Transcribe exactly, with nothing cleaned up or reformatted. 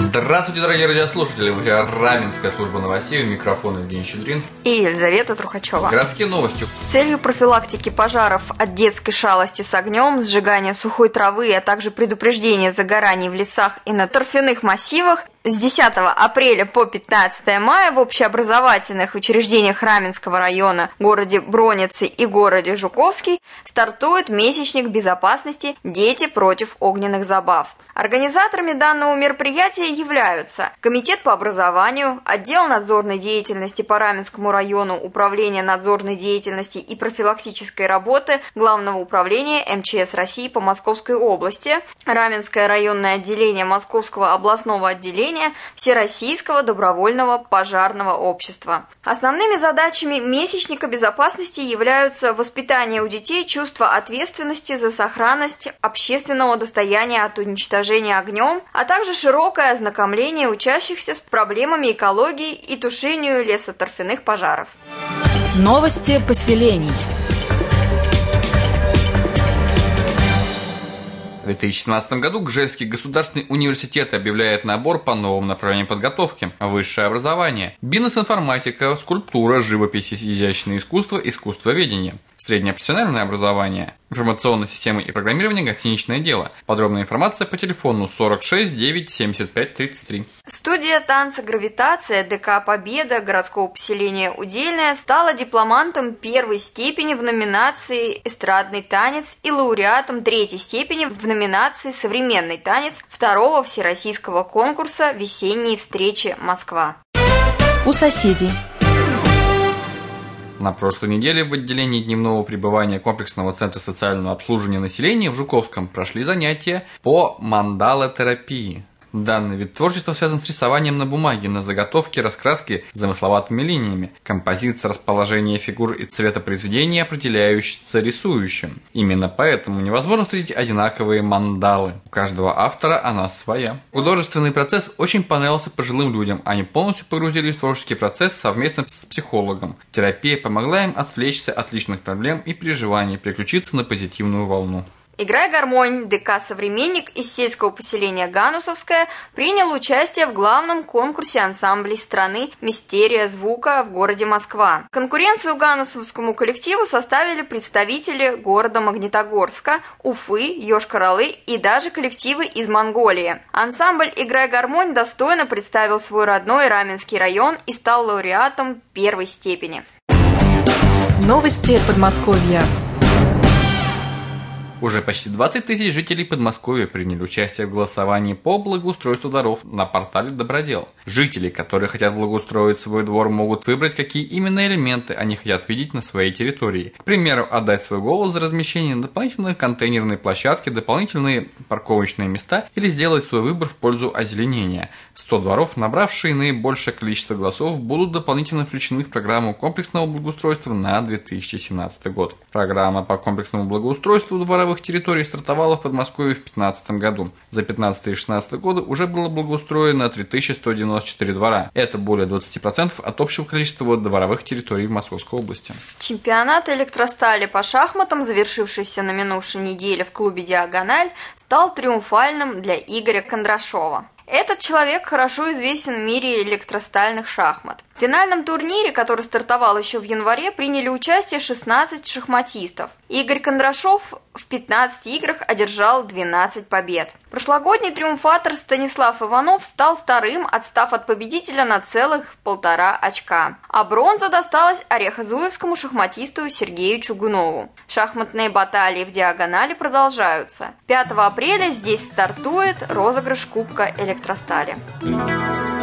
Здравствуйте, дорогие радиослушатели! В эфире Раменская служба новостей, у микрофона Евгений Щедрин и Елизавета Трухачева. Городские новости. С целью профилактики пожаров от детской шалости с огнем, сжигания сухой травы, а также предупреждения загораний в лесах и на торфяных массивах с десятого апреля по пятнадцатое мая в общеобразовательных учреждениях Раменского района, городе Броницы и городе Жуковский стартует месячник безопасности «Дети против огненных забав». Организаторами данного мероприятия являются Комитет по образованию, отдел надзорной деятельности по Раменскому району, Управление надзорной деятельности и профилактической работы Главного управления эм че эс России по Московской области, Раменское районное отделение Московского областного отделения Всероссийского добровольного пожарного общества. Основными задачами месячника безопасности являются воспитание у детей чувства ответственности за сохранность общественного достояния от уничтожения огнем, а также широкое ознакомление учащихся с проблемами экологии и тушению лесоторфяных пожаров. Новости поселений. В две тысячи семнадцатом году Гжельский государственный университет объявляет набор по новым направлениям подготовки. Высшее образование. Бизнес-информатика, скульптура, живопись, изящное искусство, искусствоведение. Среднее профессиональное образование. Информационные системы и программирование, гостиничное дело. Подробная информация по телефону сорок шесть девять семьдесят пять тридцать три. Студия танца «Гравитация» ДК «Победа» городского поселения Удельное стала дипломантом первой степени в номинации «Эстрадный танец» и лауреатом третьей степени в номинации «Современный танец» второго всероссийского конкурса «Весенние встречи Москва». У соседей. На прошлой неделе в отделении дневного пребывания комплексного центра социального обслуживания населения в Жуковском прошли занятия по мандалотерапии. Данный вид творчества связан с рисованием на бумаге, на заготовке, раскраске замысловатыми линиями, композиция, расположение фигур и цвета произведения определяющиеся рисующим. Именно поэтому невозможно встретить одинаковые мандалы. У каждого автора она своя. Художественный процесс очень понравился пожилым людям, они полностью погрузились в творческий процесс совместно с психологом. Терапия помогла им отвлечься от личных проблем и переживаний, переключиться на позитивную волну. «Играй гармонь» ДК «Современник» из сельского поселения Ганусовское принял участие в главном конкурсе ансамблей страны «Мистерия звука» в городе Москва. Конкуренцию ганусовскому коллективу составили представители города Магнитогорска, Уфы, Йошкар-Олы и даже коллективы из Монголии. Ансамбль «Играй гармонь» достойно представил свой родной Раменский район и стал лауреатом первой степени. Новости Подмосковья. Уже почти двадцать тысяч жителей Подмосковья приняли участие в голосовании по благоустройству дворов на портале «Добродел». Жители, которые хотят благоустроить свой двор, могут выбрать, какие именно элементы они хотят видеть на своей территории. К примеру, отдать свой голос за размещение дополнительной контейнерной площадки, дополнительные парковочные места или сделать свой выбор в пользу озеленения. сто дворов, набравшие наибольшее количество голосов, будут дополнительно включены в программу комплексного благоустройства на две тысячи семнадцатый год. Программа по комплексному благоустройству дворовых территорий стартовала в Подмосковье в две тысячи пятнадцатом году. За пятнадцатый и шестнадцатый годы уже было благоустроено три тысячи сто девяносто четыре двора. Это более двадцать процентов от общего количества дворовых территорий в Московской области. Чемпионат электростали по шахматам, завершившийся на минувшей неделе в клубе «Диагональ», стал триумфальным для Игоря Кондрашова. Этот человек хорошо известен в мире электростальных шахмат. В финальном турнире, который стартовал еще в январе, приняли участие шестнадцать шахматистов. Игорь Кондрашов в пятнадцати играх одержал двенадцать побед. Прошлогодний триумфатор Станислав Иванов стал вторым, отстав от победителя на целых полтора очка. А бронза досталась орехозуевскому шахматисту Сергею Чугунову. Шахматные баталии в «Диагонали» продолжаются. пятого апреля здесь стартует розыгрыш Кубка электростали.